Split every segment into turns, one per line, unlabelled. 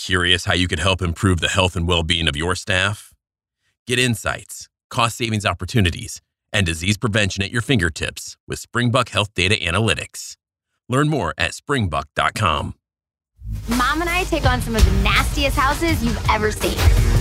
Curious how you could help improve the health and well-being of your staff? Get insights, cost savings opportunities, and disease prevention at your fingertips with Springbuck Health Data Analytics. Learn more at springbuck.com.
Mom and I take on some of the nastiest houses you've ever seen.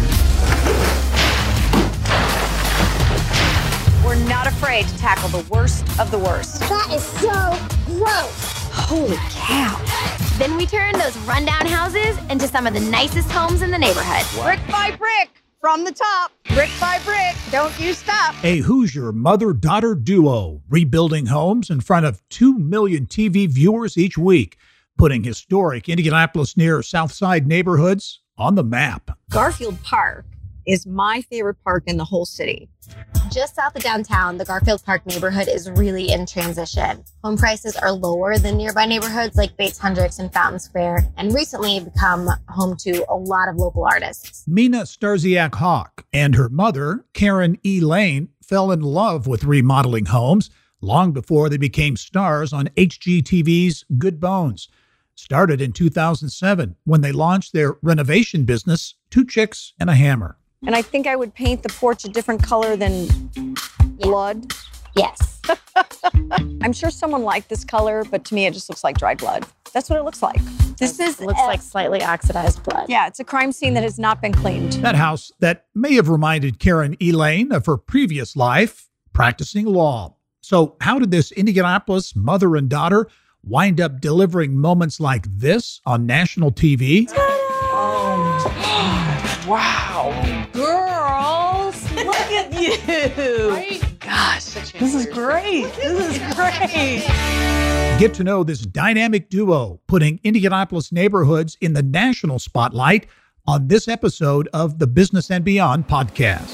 We're not afraid to tackle the worst of the worst.
That is so gross.
Holy cow.
Then we turn those rundown houses into some of the nicest homes in the neighborhood.
Brick by brick, from the top. Brick by brick, don't you stop.
A Hoosier mother-daughter duo rebuilding homes in front of 2 million TV viewers each week, putting historic Indianapolis near South Side neighborhoods on the map.
Garfield Park is my favorite park in the whole city.
Just south of downtown, the Garfield Park neighborhood is really in transition. Home prices are lower than nearby neighborhoods like Bates Hendricks and Fountain Square, and recently become home to a lot of local artists.
Mina Starziak-Hawk and her mother, Karen E. Lane, fell in love with remodeling homes long before they became stars on HGTV's Good Bones. Started in 2007 when they launched their renovation business, Two Chicks and a Hammer.
And I think I would paint the porch a different color than blood.
Yes.
I'm sure someone liked this color, but to me it just looks like dried blood. That's what it looks like.
Looks like slightly oxidized blood.
Yeah, it's a crime scene that has not been cleaned.
That house that may have reminded Karen Elaine of her previous life, practicing law. So how did this Indianapolis mother and daughter wind up delivering moments like this on national TV?
Wow.
Girls, look at you.
Right?
Gosh, this is great. This is great.
Get to know this dynamic duo putting Indianapolis neighborhoods in the national spotlight on this episode of the Business and Beyond podcast.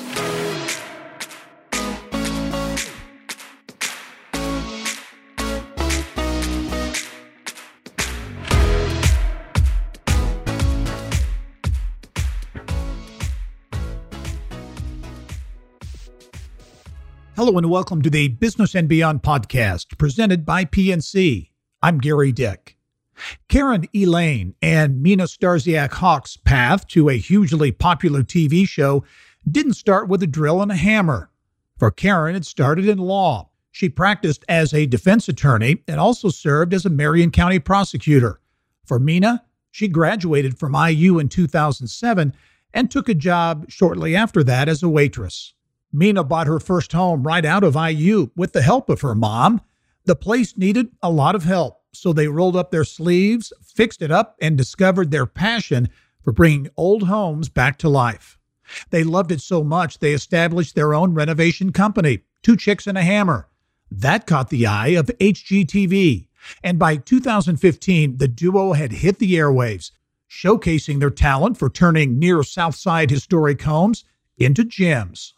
Hello and welcome to the Business and Beyond podcast presented by PNC. I'm Gary Dick. Karen Elaine and Mina Starziak-Hawk's path to a hugely popular TV show didn't start with a drill and a hammer. For Karen, it started in law. She practiced as a defense attorney and also served as a Marion County prosecutor. For Mina, she graduated from IU in 2007 and took a job shortly after that as a waitress. Mina bought her first home right out of IU with the help of her mom. The place needed a lot of help, so they rolled up their sleeves, fixed it up, and discovered their passion for bringing old homes back to life. They loved it so much they established their own renovation company, Two Chicks and a Hammer. That caught the eye of HGTV, and by 2015, the duo had hit the airwaves, showcasing their talent for turning near South Side historic homes into gems.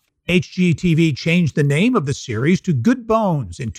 HGTV changed the name of the series to Good Bones in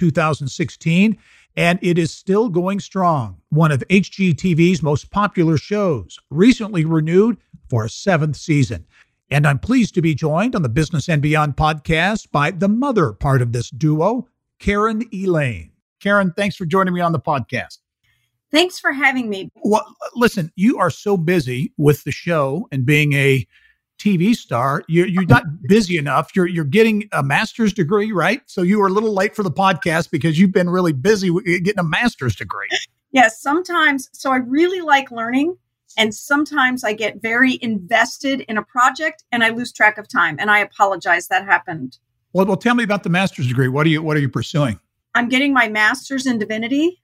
2016, and it is still going strong. One of HGTV's most popular shows, recently renewed for a 7th season. And I'm pleased to be joined on the Business and Beyond podcast by the mother part of this duo, Karen Elaine. Karen, thanks for joining me on the podcast.
Thanks for having me.
Well, listen, you are so busy with the show and being a TV star, you're not busy enough. You're getting a master's degree, right? So you were a little late for the podcast because you've been really busy getting a master's degree.
Yes, sometimes. So I really like learning, and sometimes I get very invested in a project and I lose track of time. And I apologize that happened.
Well, tell me about the master's degree. What are you pursuing?
I'm getting my master's in divinity.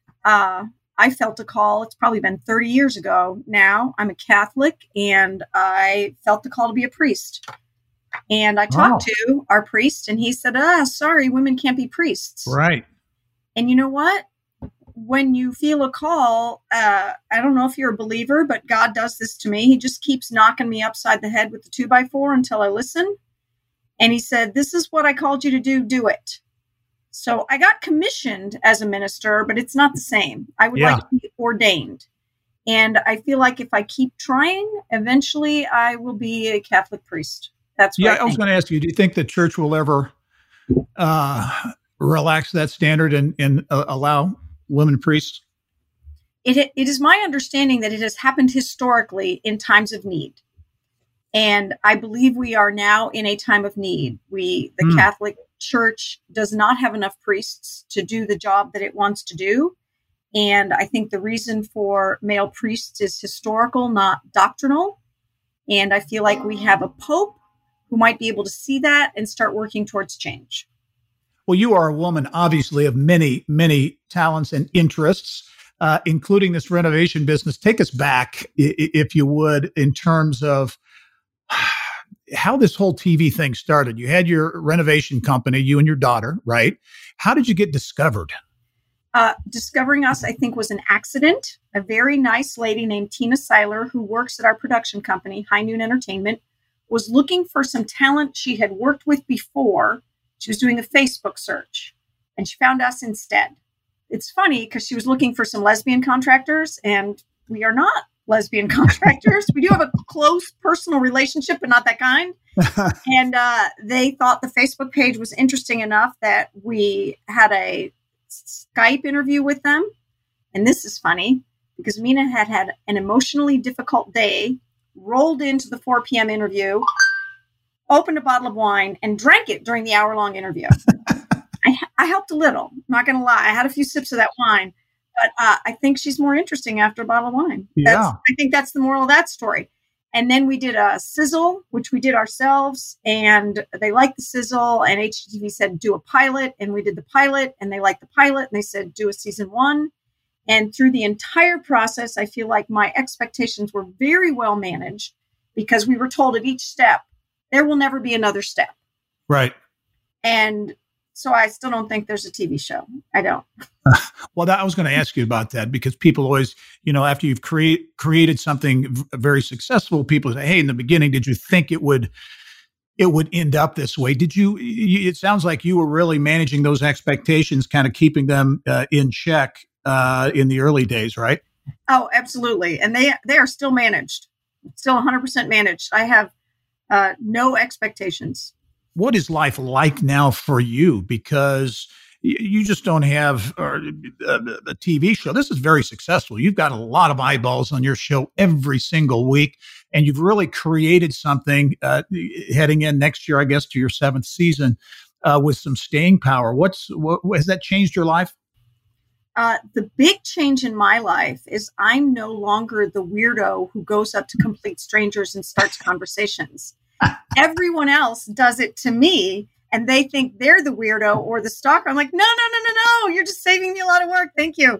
I felt a call. It's probably been 30 years ago now. I'm a Catholic, and I felt the call to be a priest. And I talked to our priest, and he said, sorry, women can't be priests.
Right.
And you know what? When you feel a call, I don't know if you're a believer, but God does this to me. He just keeps knocking me upside the head with the 2x4 until I listen. And he said, this is what I called you to do. Do it. So I got commissioned as a minister, but it's not the same. I would like to be ordained. And I feel like if I keep trying, eventually I will be a Catholic priest. That's what
I was going to ask you, do you think the church will ever relax that standard and allow women priests?
it is my understanding that it has happened historically in times of need. And I believe we are now in a time of need. The Catholic Church does not have enough priests to do the job that it wants to do. And I think the reason for male priests is historical, not doctrinal. And I feel like we have a pope who might be able to see that and start working towards change.
Well, you are a woman, obviously, of many, many talents and interests, including this renovation business. Take us back, if you would, in terms of how this whole TV thing started. You had your renovation company, you and your daughter, right? How did you get discovered?
Discovering us, I think, was an accident. A very nice lady named Tina Seiler, who works at our production company, High Noon Entertainment, was looking for some talent she had worked with before. She was doing a Facebook search, and she found us instead. It's funny because she was looking for some lesbian contractors, and we are not lesbian contractors. We do have a close personal relationship, but not that kind. And they thought the Facebook page was interesting enough that we had a Skype interview with them. And this is funny because Mina had an emotionally difficult day, rolled into the 4 p.m. interview, opened a bottle of wine, and drank it during the hour-long interview. I helped a little, not going to lie. I had a few sips of that wine. But I think she's more interesting after a bottle of wine. I think that's the moral of that story. And then we did a sizzle, which we did ourselves. And they liked the sizzle. And HGTV said, do a pilot. And we did the pilot. And they liked the pilot. And they said, do a season 1. And through the entire process, I feel like my expectations were very well managed because we were told at each step, there will never be another step.
Right.
And so I still don't think there's a TV show. I don't.
Well, I was going to ask you about that because people always, after you've created something very successful, people say, hey, in the beginning, did you think it would end up this way? Did you, it sounds like you were really managing those expectations, kind of keeping them in check in the early days, right?
Oh, absolutely. And they are still managed, still 100% managed. I have no expectations.
What is life like now for you? Because you just don't have a TV show. This is very successful. You've got a lot of eyeballs on your show every single week, and you've really created something heading in next year, I guess, to your 7th season with some staying power. Has that changed your life?
The big change in my life is I'm no longer the weirdo who goes up to complete strangers and starts conversations. Everyone else does it to me, and they think they're the weirdo or the stalker. I'm like, no. You're just saving me a lot of work. Thank you.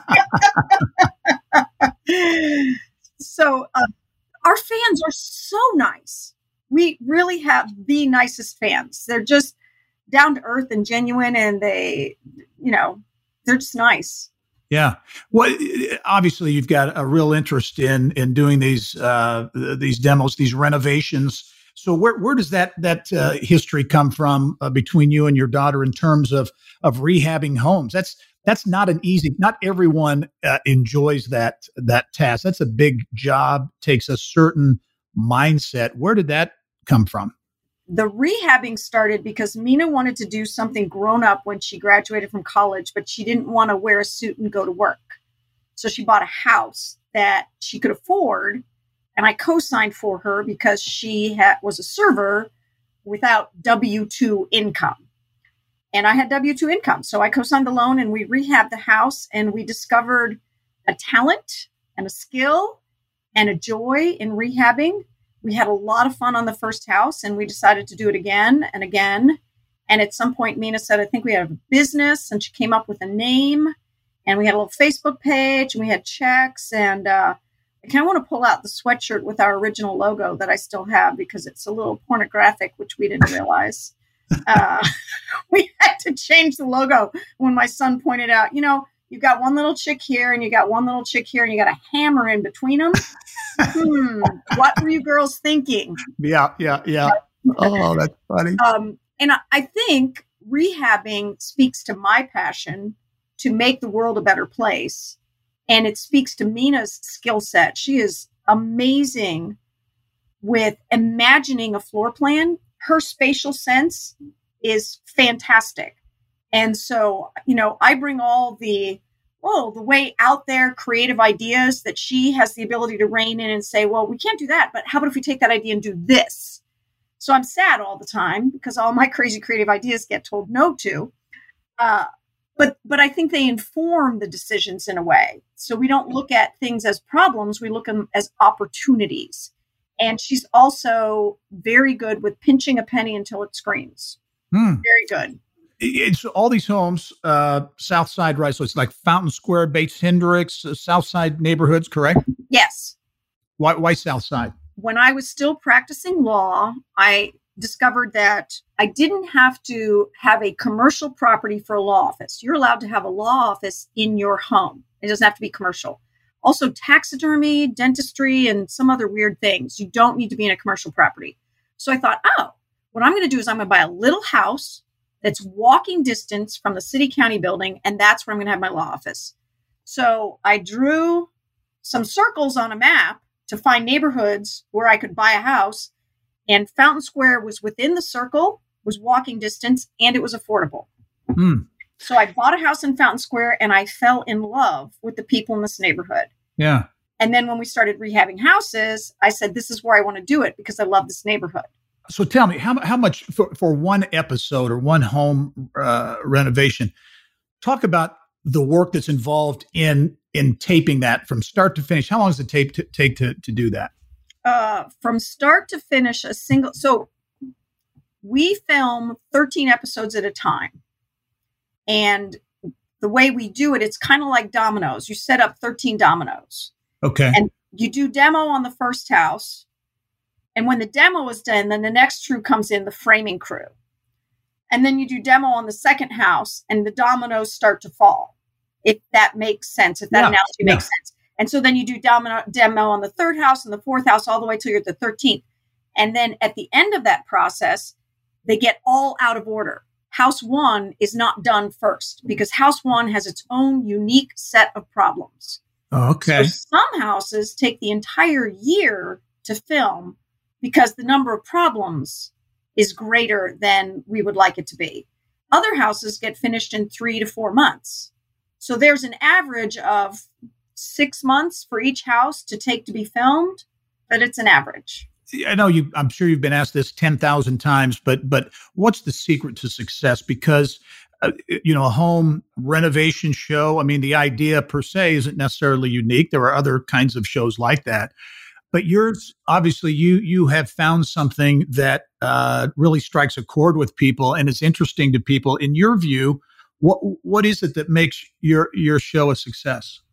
So our fans are so nice. We really have the nicest fans. They're just down to earth and genuine, and they're just nice.
Yeah. Well, obviously you've got a real interest in doing these demos, these renovations. So where does that history come from between you and your daughter in terms of rehabbing homes? That's not not everyone enjoys that task. That's a big job, takes a certain mindset. Where did that come from?
The rehabbing started because Mina wanted to do something grown up when she graduated from college, but she didn't want to wear a suit and go to work. So she bought a house that she could afford. And I co-signed for her because she was a server without W-2 income. And I had W-2 income. So I co-signed the loan and we rehabbed the house, and we discovered a talent and a skill and a joy in rehabbing. We had a lot of fun on the first house, and we decided to do it again and again. And at some point, Mina said, I think we have a business. And she came up with a name, and we had a little Facebook page, and we had checks. And I kind of want to pull out the sweatshirt with our original logo that I still have because it's a little pornographic, which we didn't realize. We had to change the logo when my son pointed out, you've got one little chick here and you got one little chick here and you got a hammer in between them. What were you girls thinking?
Yeah. Oh, that's funny.
And I think rehabbing speaks to my passion to make the world a better place. And it speaks to Mina's skill set. She is amazing with imagining a floor plan. Her spatial sense is fantastic. And so, I bring all the oh, the way out there, creative ideas that she has the ability to rein in and say, well, we can't do that, but how about if we take that idea and do this? So I'm sad all the time because all my crazy creative ideas get told no to. But I think they inform the decisions in a way. So we don't look at things as problems. We look at them as opportunities. And she's also very good with pinching a penny until it screams. Very good.
It's all these homes, South Side, right? So it's like Fountain Square, Bates Hendricks, South Side neighborhoods, correct?
Yes.
Why South Side?
When I was still practicing law, I discovered that I didn't have to have a commercial property for a law office. You're allowed to have a law office in your home. It doesn't have to be commercial. Also, taxidermy, dentistry, and some other weird things. You don't need to be in a commercial property. So I thought, what I'm going to do is I'm going to buy a little house that's walking distance from the city county building, and that's where I'm going to have my law office. So I drew some circles on a map to find neighborhoods where I could buy a house, and Fountain Square was within the circle, was walking distance, and it was affordable. So I bought a house in Fountain Square, and I fell in love with the people in this neighborhood.
Yeah.
And then when we started rehabbing houses, I said, this is where I want to do it because I love this neighborhood.
So tell me, how much for one episode or one home renovation? Talk about the work that's involved in taping that from start to finish. How long does it take to do that?
From start to finish, so we film 13 episodes at a time. And the way we do it, it's kind of like dominoes. You set up 13 dominoes.
Okay.
And you do demo on the first house. And when the demo is done, then the next crew comes in, the framing crew. And then you do demo on the second house and the dominoes start to fall. If that makes sense, if that analogy makes sense. And so then you do demo on the third house and the fourth house all the way till you're at the 13th. And then at the end of that process, they get all out of order. House one is not done first because house one has its own unique set of problems.
Okay.
So some houses take the entire year to film because the number of problems is greater than we would like it to be. Other houses get finished in 3 to 4 months. So there's an average of 6 months for each house to take to be filmed, but it's an average.
I know I'm sure you've been asked this 10,000 times, but what's the secret to success? Because, a home renovation show, I mean, the idea per se isn't necessarily unique. There are other kinds of shows like that. But yours, obviously, you have found something that really strikes a chord with people and is interesting to people. In your view, what is it that makes your show a success?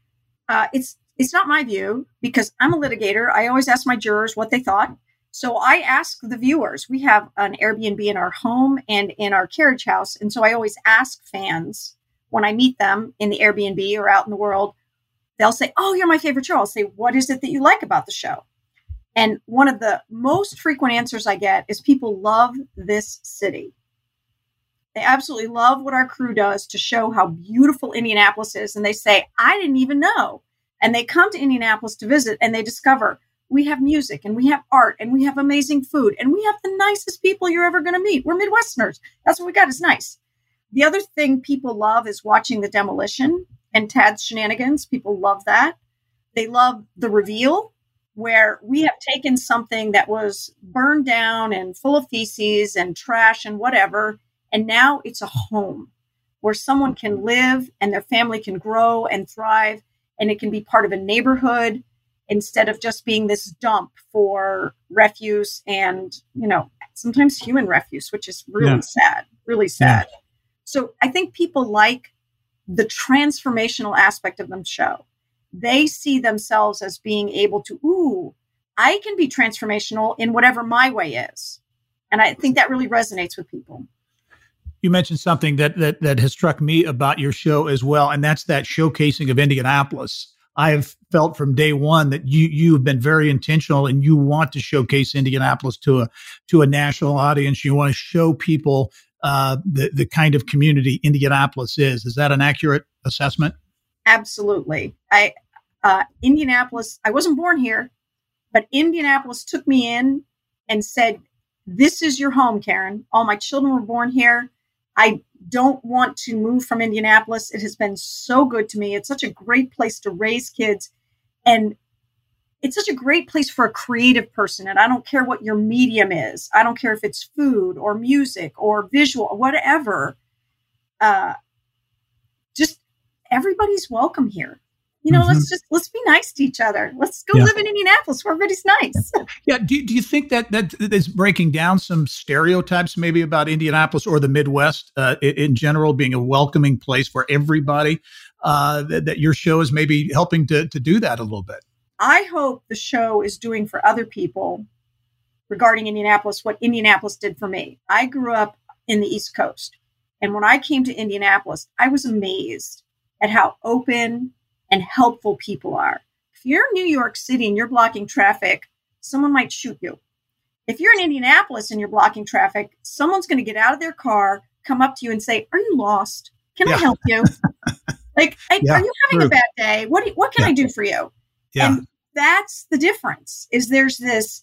It's not my view because I'm a litigator. I always ask my jurors what they thought. So I ask the viewers. We have an Airbnb in our home and in our carriage house. And so I always ask fans when I meet them in the Airbnb or out in the world, they'll say, oh, you're my favorite show. I'll say, what is it that you like about the show? And one of the most frequent answers I get is people love this city. They absolutely love what our crew does to show how beautiful Indianapolis is. And they say, I didn't even know. And they come to Indianapolis to visit and they discover we have music and we have art and we have amazing food and we have the nicest people you're ever going to meet. We're Midwesterners. That's what we got. It's nice. The other thing people love is watching the demolition and Tad's shenanigans. People love that. They love the reveal where we have taken something that was burned down and full of feces and trash and whatever. And now it's a home where someone can live and their family can grow and thrive. And it can be part of a neighborhood instead of just being this dump for refuse and, sometimes human refuse, which is really sad, really sad. Yeah. So I think people like the transformational aspect of the show. They see themselves as being able to, I can be transformational in whatever my way is. And I think that really resonates with people.
You mentioned something that has struck me about your show as well, and that's that showcasing of Indianapolis. I've felt from day one that you've been very intentional and you want to showcase Indianapolis to a national audience. You want to show people the kind of community Indianapolis is. Is that an accurate assessment?
Absolutely. Indianapolis, I wasn't born here, but Indianapolis took me in and said, this is your home, Karen. All my children were born here. I don't want to move from Indianapolis. It has been so good to me. It's such a great place to raise kids. And it's such a great place for a creative person. And I don't care what your medium is. I don't care if it's food or music or visual or whatever. Just everybody's welcome here. You know, let's be nice to each other. Let's go live in Indianapolis where everybody's nice.
Yeah. Do you think that is breaking down some stereotypes maybe about Indianapolis or the Midwest in general being a welcoming place for everybody, that your show is maybe helping to do that a little bit?
I hope the show is doing for other people regarding Indianapolis what Indianapolis did for me. I grew up in the East Coast. And when I came to Indianapolis, I was amazed at how open and helpful people are. If you're in New York City and you're blocking traffic, someone might shoot you. If you're in Indianapolis and you're blocking traffic, someone's going to get out of their car, come up to you and say, "Are you lost? Can I help you? Are you having a bad day? What can I do for you?"
Yeah.
And that's the difference, is there's this,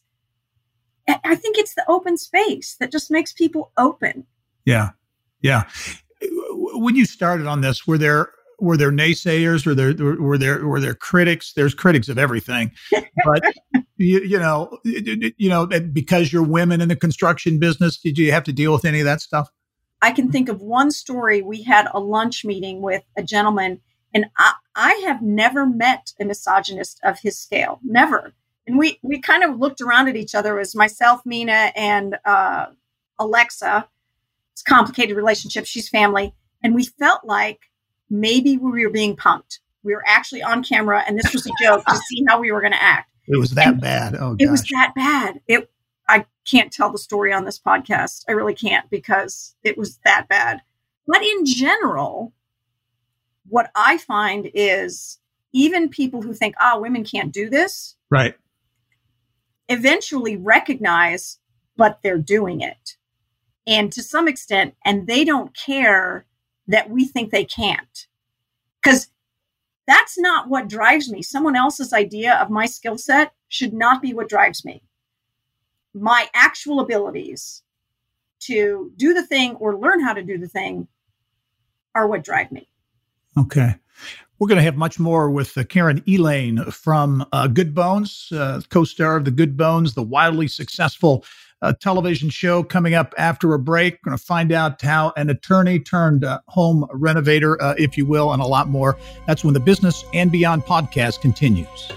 I think it's the open space that just makes people open.
Yeah. Yeah. When you started on this, were there naysayers? Were there critics? There's critics of everything, but you know, because you're women in the construction business, did you have to deal with any of that stuff?
I can think of one story. We had a lunch meeting with a gentleman, and I have never met a misogynist of his scale, never. And we kind of looked around at each other. It was myself, Mina, and Alexa. It's a complicated relationship. She's family. And we felt like maybe we were being punked. We were actually on camera, and this was a joke to see how we were going to act.
It was that bad. Oh, gosh.
It was that bad. I can't tell the story on this podcast. I really can't, because it was that bad. But in general, what I find is even people who think, women can't do this,
right,
eventually recognize, but they're doing it. And to some extent, and they don't care that we think they can't. Because that's not what drives me. Someone else's idea of my skill set should not be what drives me. My actual abilities to do the thing or learn how to do the thing are what drive me.
Okay. We're going to have much more with Karen Elaine from Good Bones, co-star of The Good Bones, the wildly successful television show, coming up after a break. We're going to find out how an attorney turned home renovator, if you will, and a lot more. That's when the Business and Beyond podcast continues.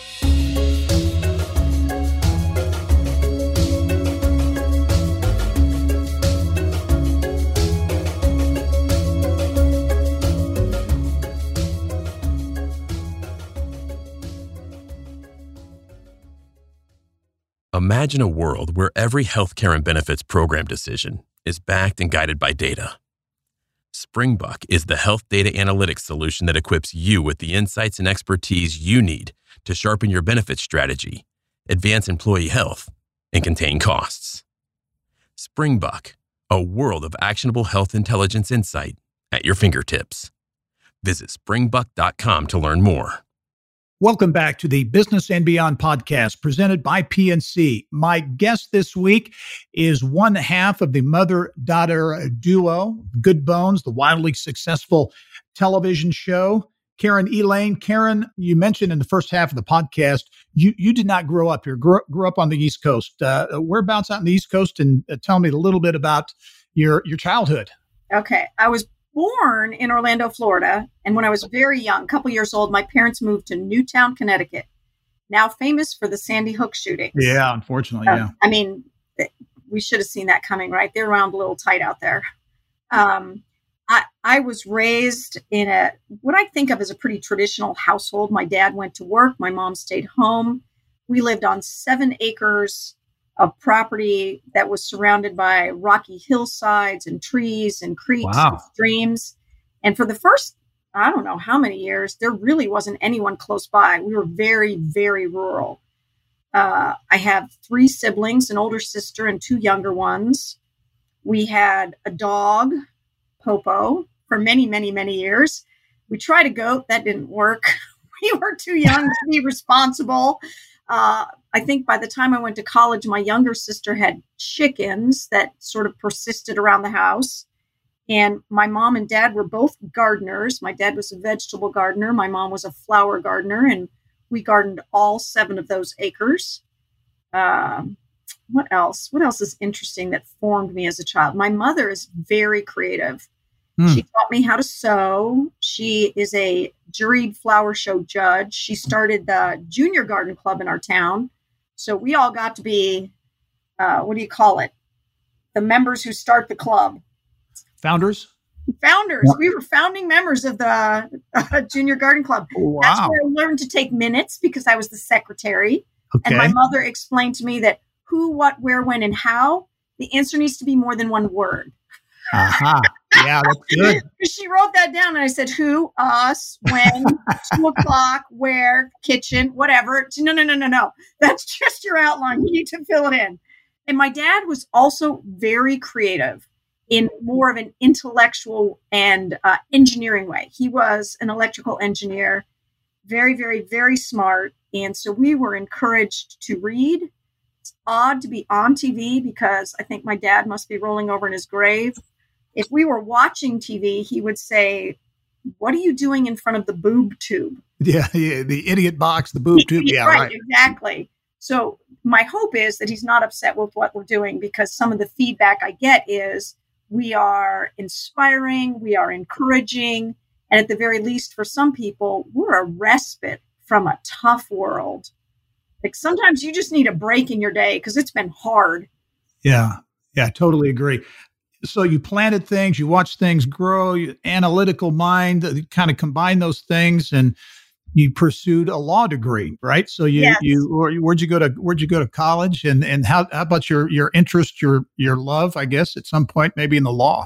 Imagine a world where every healthcare and benefits program decision is backed and guided by data. Springbuk is the health data analytics solution that equips you with the insights and expertise you need to sharpen your benefits strategy, advance employee health, and contain costs. Springbuk, a world of actionable health intelligence insight at your fingertips. Visit springbuk.com to learn more.
Welcome back to the Business and Beyond podcast presented by PNC. My guest this week is one half of the mother-daughter duo, Good Bones, the wildly successful television show, Karen Elaine. Karen, you mentioned in the first half of the podcast, you did not grow up here, grew up on the East Coast. Whereabouts out on the East Coast? And tell me a little bit about your childhood.
Okay. I was born in Orlando, Florida. And when I was very young, a couple years old, my parents moved to Newtown, Connecticut, now famous for the Sandy Hook shootings.
Yeah, unfortunately, yeah.
I mean, we should have seen that coming, right? They're around a little tight out there. I was raised in what I think of as a pretty traditional household. My dad went to work. My mom stayed home. We lived on 7 acres of property that was surrounded by rocky hillsides and trees and creeks and streams. And for the first, I don't know how many years, there really wasn't anyone close by. We were very, very rural. I have 3 siblings, an older sister and 2 younger ones. We had a dog, Popo, for many, many, many years. We tried a goat. That didn't work. We were too young to be responsible. I think by the time I went to college, my younger sister had chickens that sort of persisted around the house. And my mom and dad were both gardeners. My dad was a vegetable gardener. My mom was a flower gardener, and we gardened all 7 of those acres. What else? What else is interesting that formed me as a child? My mother is very creative. She taught me how to sew. She is a juried flower show judge. She started the junior garden club in our town. So we all got to be, what do you call it? The members who start the club.
Founders?
Founders. We were founding members of the junior garden club.
Wow.
That's where I learned to take minutes because I was the secretary.
Okay.
And my mother explained to me that who, what, where, when, and how, the answer needs to be more than one word.
Aha. Yeah, that's good.
She wrote that down, and I said, who, us, when, 2 o'clock, where, kitchen, whatever. No. That's just your outline. You need to fill it in. And my dad was also very creative in more of an intellectual and engineering way. He was an electrical engineer, very, very, very smart. And so we were encouraged to read. It's odd to be on TV because I think my dad must be rolling over in his grave. If we were watching TV, he would say, what are you doing in front of the boob tube?
Yeah, the idiot box, the boob tube. Yeah, right.
Exactly. So my hope is that he's not upset with what we're doing, because some of the feedback I get is we are inspiring, we are encouraging, and at the very least for some people, we're a respite from a tough world. Like sometimes you just need a break in your day because it's been hard.
Yeah, totally agree. So you planted things, you watched things grow, you analytical mind, kind of combine those things, and you pursued a law degree, right? So
Yes.
where'd you go to college, and how about your interest, your love, I guess, at some point maybe in the law?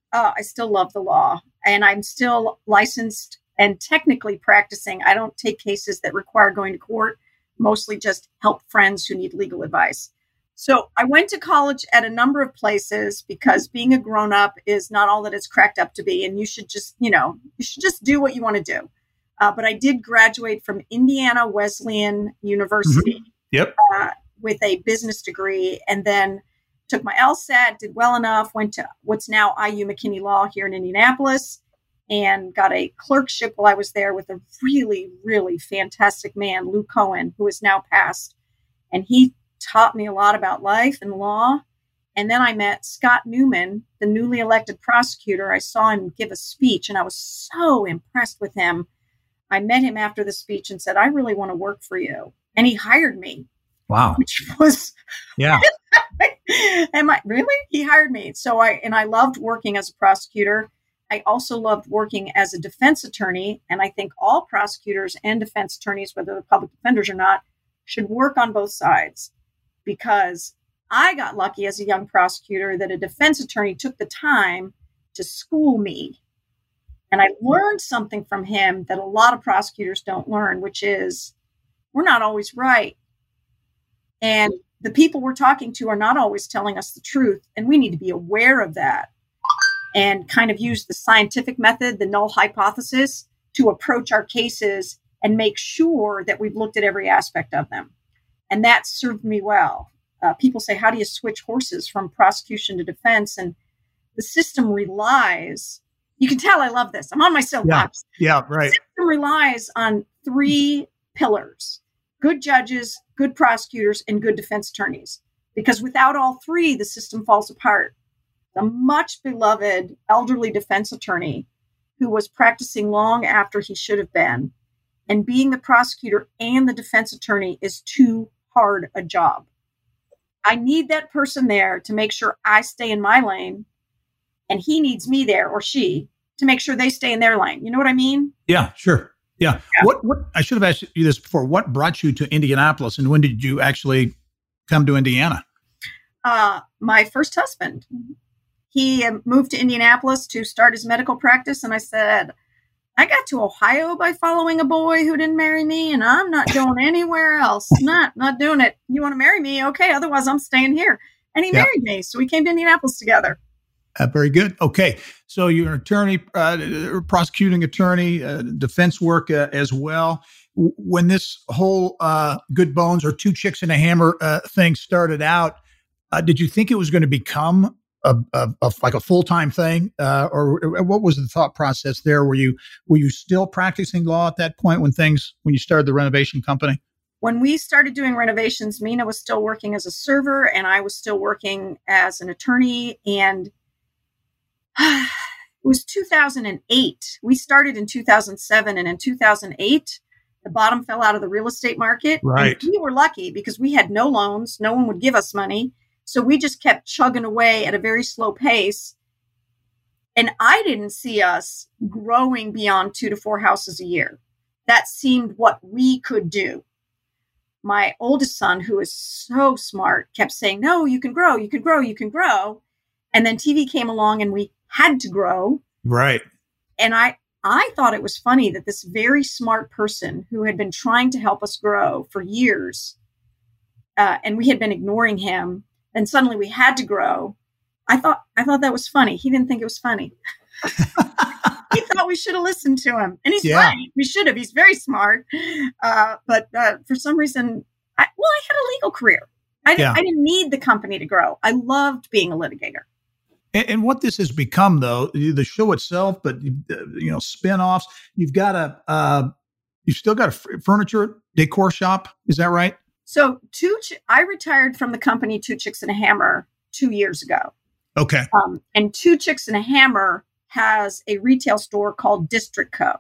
I still love the law, and I'm still licensed and technically practicing. I don't take cases that require going to court, mostly just help friends who need legal advice. So I went to college at a number of places because being a grown-up is not all that it's cracked up to be. And you should just do what you want to do. But I did graduate from Indiana Wesleyan University with a business degree, and then took my LSAT, did well enough, went to what's now IU McKinney Law here in Indianapolis, and got a clerkship while I was there with a really, really fantastic man, Lou Cohen, who is now passed. And he taught me a lot about life and law. And then I met Scott Newman, the newly elected prosecutor. I saw him give a speech, and I was so impressed with him. I met him after the speech and said, I really want to work for you. And he hired me.
Wow.
Which was,
yeah.
Really? He hired me. So I loved working as a prosecutor. I also loved working as a defense attorney. And I think all prosecutors and defense attorneys, whether they're public defenders or not, should work on both sides. Because I got lucky as a young prosecutor that a defense attorney took the time to school me. And I learned something from him that a lot of prosecutors don't learn, which is we're not always right. And the people we're talking to are not always telling us the truth. And we need to be aware of that and kind of use the scientific method, the null hypothesis, to approach our cases and make sure that we've looked at every aspect of them. And that served me well. People say, how do you switch horses from prosecution to defense? And the system relies, you can tell I love this. I'm on my soapbox.
Yeah, right.
The system relies on 3 pillars: good judges, good prosecutors, and good defense attorneys. Because without all 3, the system falls apart. The much beloved elderly defense attorney who was practicing long after he should have been, and being the prosecutor and the defense attorney is too hard a job. I need that person there to make sure I stay in my lane, and he needs me there, or she, to make sure they stay in their lane. You know what I mean?
Yeah, sure. Yeah. What I should have asked you this before. What brought you to Indianapolis, and when did you actually come to Indiana?
My first husband. He moved to Indianapolis to start his medical practice, and I said, I got to Ohio by following a boy who didn't marry me, and I'm not going anywhere else. Not doing it. You want to marry me? Okay. Otherwise, I'm staying here. And he married me. So we came to Indianapolis together.
Very good. Okay. So you're an attorney, prosecuting attorney, defense work as well. When this whole Good Bones or Two Chicks and a Hammer thing started out, did you think it was going to become like a full-time thing, or what was the thought process there? Were you still practicing law at that point when you started the renovation company?
When we started doing renovations, Mina was still working as a server and I was still working as an attorney. And it was 2008. We started in 2007. And in 2008, the bottom fell out of the real estate market.
Right.
And we were lucky because we had no loans. No one would give us money. So we just kept chugging away at a very slow pace. And I didn't see us growing beyond 2 to 4 houses a year. That seemed what we could do. My oldest son, who is so smart, kept saying, no, you can grow, you can grow, you can grow. And then TV came along and we had to grow.
Right.
And I thought it was funny that this very smart person who had been trying to help us grow for years, and we had been ignoring him, and suddenly we had to grow. I thought that was funny. He didn't think it was funny. He thought we should have listened to him. And he's right. We should have. He's very smart. But for some reason, I had a legal career. I didn't need the company to grow. I loved being a litigator.
And what this has become, though, the show itself, but spinoffs. You've still got a furniture decor shop. Is that right?
So I retired from the company Two Chicks and a Hammer 2 years ago.
Okay.
And Two Chicks and a Hammer has a retail store called District Co.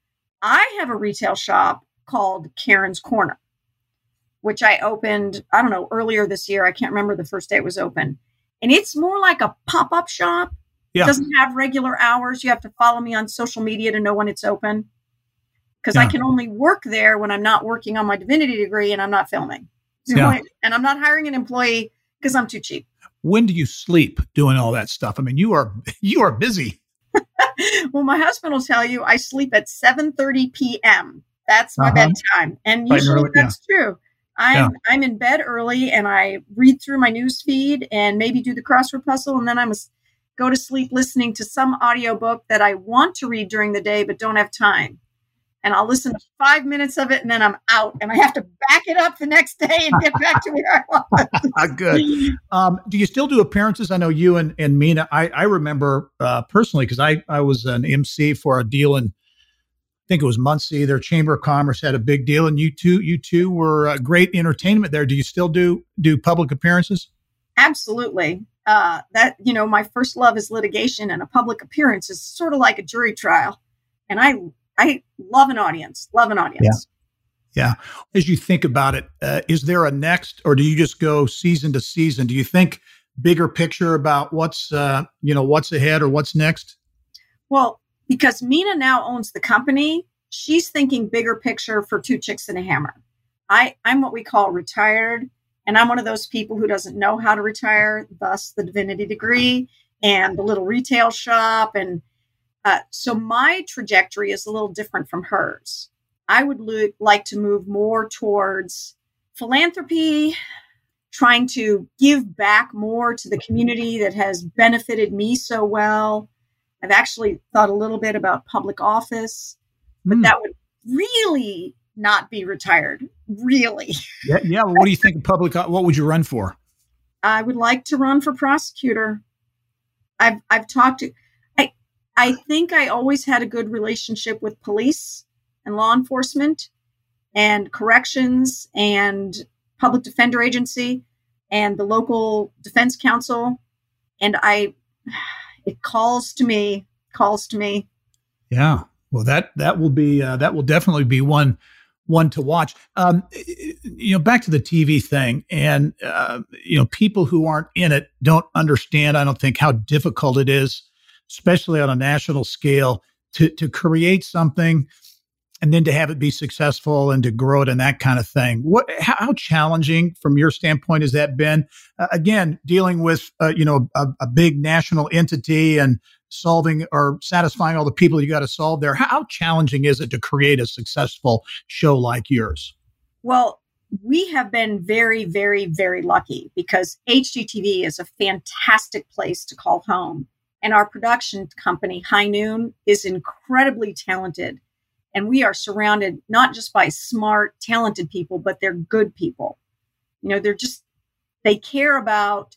I have a retail shop called Karen's Corner, which I opened, earlier this year. I can't remember the first day it was open. And it's more like a pop-up shop. Yeah. It doesn't have regular hours. You have to follow me on social media to know when it's open. Because I can only work there when I'm not working on my divinity degree and I'm not filming. And I'm not hiring an employee because I'm too cheap.
When do you sleep doing all that stuff? I mean, you are busy.
Well, my husband will tell you I sleep at 7:30 p.m. That's my bedtime. And usually that's true. I'm in bed early and I read through my news feed and maybe do the crossword puzzle. And then I must go to sleep listening to some audiobook that I want to read during the day, but don't have time. And I'll listen to 5 minutes of it and then I'm out and I have to back it up the next day and get back to where I was.
Good. Do you still do appearances? I know you and Mina, I remember personally, because I was an MC for a deal in, I think it was Muncie. Their Chamber of Commerce had a big deal, and you two were great entertainment there. Do you still do public appearances?
Absolutely. My first love is litigation, and a public appearance is sort of like a jury trial. And I love an audience. Yeah.
As you think about it, is there a next, or do you just go season to season? Do you think bigger picture about what's ahead or what's next?
Well, because Mina now owns the company, she's thinking bigger picture for Two Chicks and a Hammer. I'm what we call retired, and I'm one of those people who doesn't know how to retire, thus the divinity degree and the little retail shop. And so my trajectory is a little different from hers. I would like to move more towards philanthropy, trying to give back more to the community that has benefited me so well. I've actually thought a little bit about public office, but that would really not be retired. Really.
Yeah. Well, what do you think of public? What would you run for?
I would like to run for prosecutor. I've talked to, I think I always had a good relationship with police and law enforcement and corrections and public defender agency and the local defense council. And it calls to me.
Yeah. Well, that will definitely be one to watch. Back to the TV thing, and people who aren't in it don't understand, I don't think, how difficult it is, especially on a national scale, to create something and then to have it be successful and to grow it and that kind of thing. How challenging from your standpoint has that been? Again, dealing with a big national entity and solving or satisfying all the people you got to solve there. How challenging is it to create a successful show like yours?
Well, we have been very, very, very lucky because HGTV is a fantastic place to call home. And our production company, High Noon, is incredibly talented. And we are surrounded not just by smart, talented people, but they're good people. They care about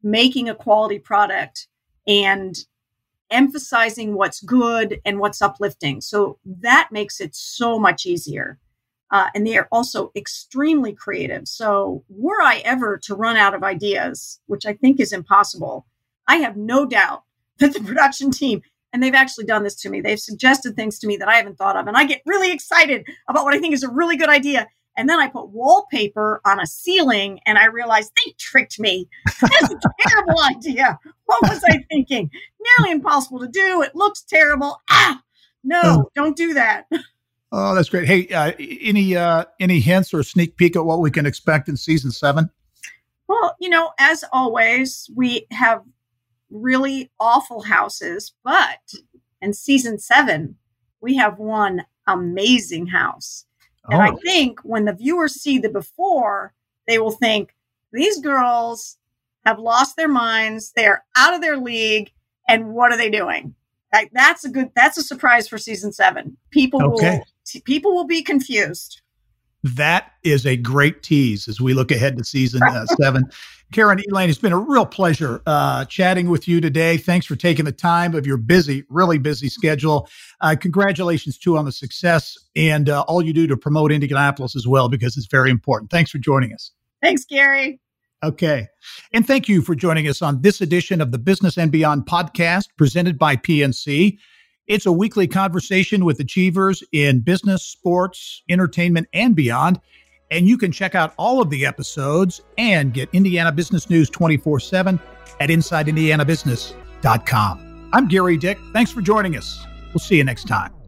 making a quality product and emphasizing what's good and what's uplifting. So that makes it so much easier. And they are also extremely creative. So were I ever to run out of ideas, which I think is impossible, I have no doubt that the production team, and they've actually done this to me, they've suggested things to me that I haven't thought of. And I get really excited about what I think is a really good idea. And then I put wallpaper on a ceiling and I realized they tricked me. That's a terrible idea. What was I thinking? Nearly impossible to do. It looks terrible. No, don't do that.
Oh, that's great. Hey, any hints or sneak peek at what we can expect in season 7?
Well, as always, we have really awful houses, but in season 7, we have one amazing house. And I think when the viewers see the before, they will think, these girls have lost their minds. They're out of their league. And what are they doing? That's a surprise for season 7. People will be confused.
That is a great tease as we look ahead to season 7. Karen Elaine, it's been a real pleasure chatting with you today. Thanks for taking the time of your really busy schedule. Congratulations, too, on the success and all you do to promote Indianapolis as well, because it's very important. Thanks for joining us.
Thanks, Gary.
Okay. And thank you for joining us on this edition of the Business and Beyond podcast presented by PNC. It's a weekly conversation with achievers in business, sports, entertainment, and beyond. And you can check out all of the episodes and get Indiana Business News 24/7 at InsideIndianaBusiness.com. I'm Gary Dick. Thanks for joining us. We'll see you next time.